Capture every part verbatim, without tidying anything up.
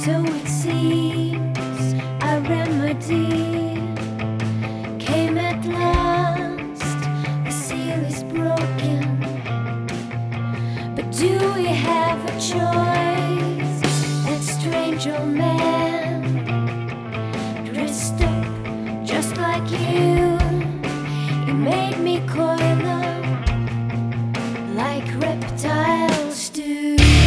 So it seems a remedy came at last. The seal is broken, but do we have a choice? That strange old man dressed up just like you, he made me coil up like reptiles do.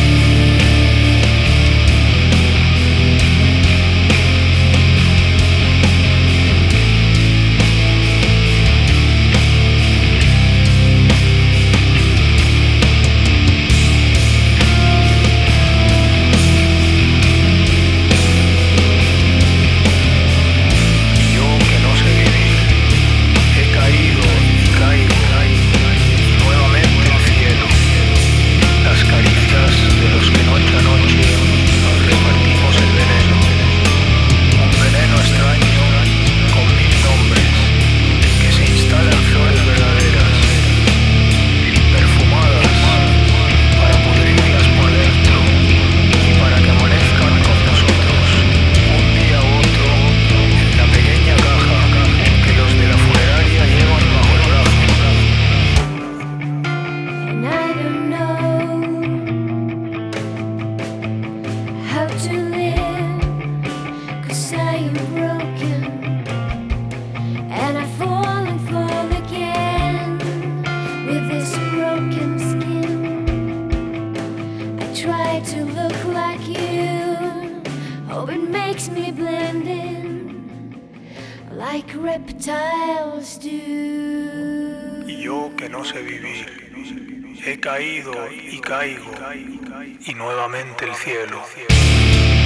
To look like you, oh, it makes me blend in like reptiles do. Y yo que no sé vivir, he caído y caigo, y nuevamente el cielo.